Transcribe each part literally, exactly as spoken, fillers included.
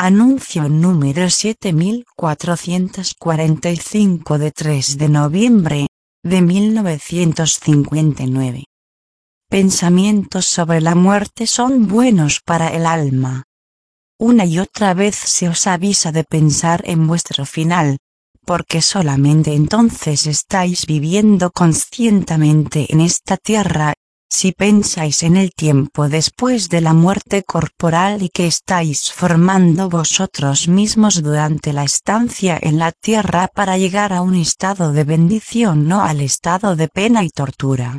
Anuncio número siete mil cuatrocientos cuarenta y cinco de tres de noviembre de mil novecientos cincuenta y nueve. Pensamientos sobre la muerte son buenos para el alma. Una y otra vez se os avisa de pensar en vuestro final, porque solamente entonces estáis viviendo conscientemente en esta tierra. Si pensáis en el tiempo después de la muerte corporal y que estáis formando vosotros mismos durante la estancia en la tierra para llegar a un estado de bendición, no al estado de pena y tortura.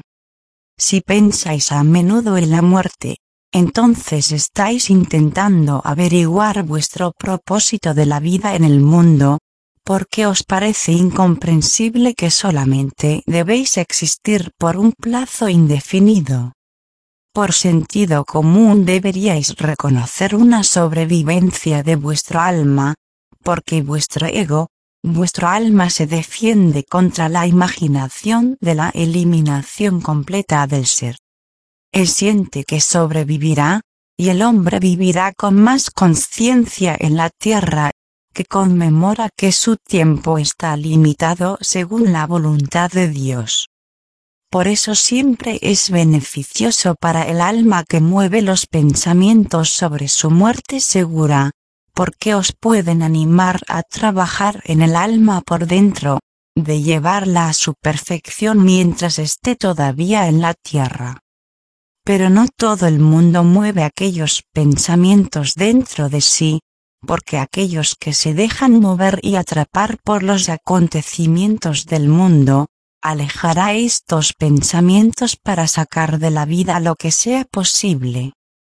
Si pensáis a menudo en la muerte, entonces estáis intentando averiguar vuestro propósito de la vida en el mundo, porque os parece incomprensible que solamente debéis existir por un plazo indefinido. Por sentido común deberíais reconocer una sobrevivencia de vuestro alma, porque vuestro ego, vuestro alma se defiende contra la imaginación de la eliminación completa del ser. Él siente que sobrevivirá, y el hombre vivirá con más conciencia en la tierra, que conmemora que su tiempo está limitado según la voluntad de Dios. Por eso siempre es beneficioso para el alma que mueve los pensamientos sobre su muerte segura, porque os pueden animar a trabajar en el alma por dentro, de llevarla a su perfección mientras esté todavía en la tierra. Pero no todo el mundo mueve aquellos pensamientos dentro de sí, porque aquellos que se dejan mover y atrapar por los acontecimientos del mundo, alejará estos pensamientos para sacar de la vida lo que sea posible.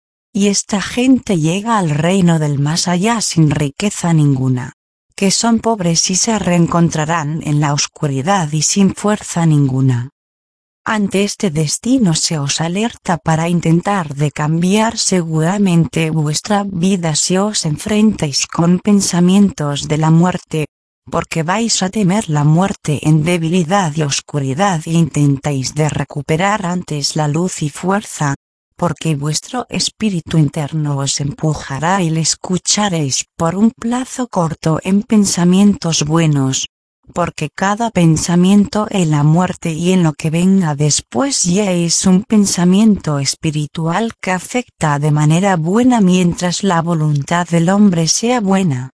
Y esta gente llega al reino del más allá sin riqueza ninguna, que son pobres y se reencontrarán en la oscuridad y sin fuerza ninguna. Ante este destino se os alerta para intentar de cambiar seguramente vuestra vida si os enfrentáis con pensamientos de la muerte, porque vais a temer la muerte en debilidad y oscuridad e intentáis de recuperar antes la luz y fuerza, porque vuestro espíritu interno os empujará y le escucharéis por un plazo corto en pensamientos buenos. Porque cada pensamiento en la muerte y en lo que venga después ya es un pensamiento espiritual que afecta de manera buena mientras la voluntad del hombre sea buena.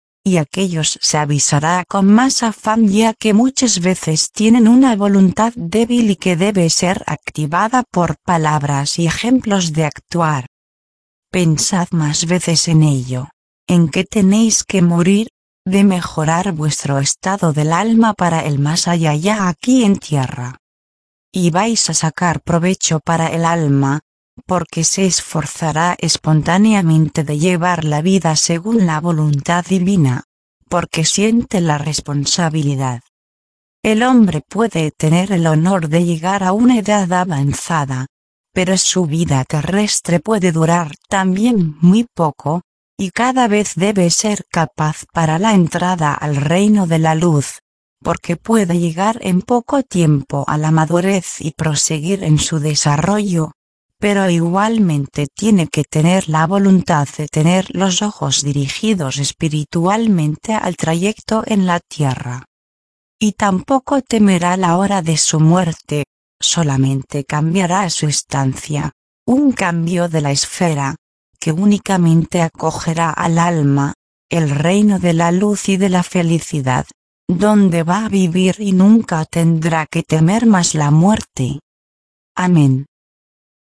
Y aquellos se avisará con más afán ya que muchas veces tienen una voluntad débil y que debe ser activada por palabras y ejemplos de actuar. Pensad más veces en ello, en que tenéis que morir, de mejorar vuestro estado del alma para el más allá ya aquí en tierra. Y vais a sacar provecho para el alma, porque se esforzará espontáneamente de llevar la vida según la voluntad divina, porque siente la responsabilidad. El hombre puede tener el honor de llegar a una edad avanzada, pero su vida terrestre puede durar también muy poco, y cada vez debe ser capaz para la entrada al reino de la luz, porque puede llegar en poco tiempo a la madurez y proseguir en su desarrollo, pero igualmente tiene que tener la voluntad de tener los ojos dirigidos espiritualmente al trayecto en la tierra. Y tampoco temerá la hora de su muerte, solamente cambiará su estancia, un cambio de la esfera, que únicamente acogerá al alma, el reino de la luz y de la felicidad, donde va a vivir y nunca tendrá que temer más la muerte. Amén.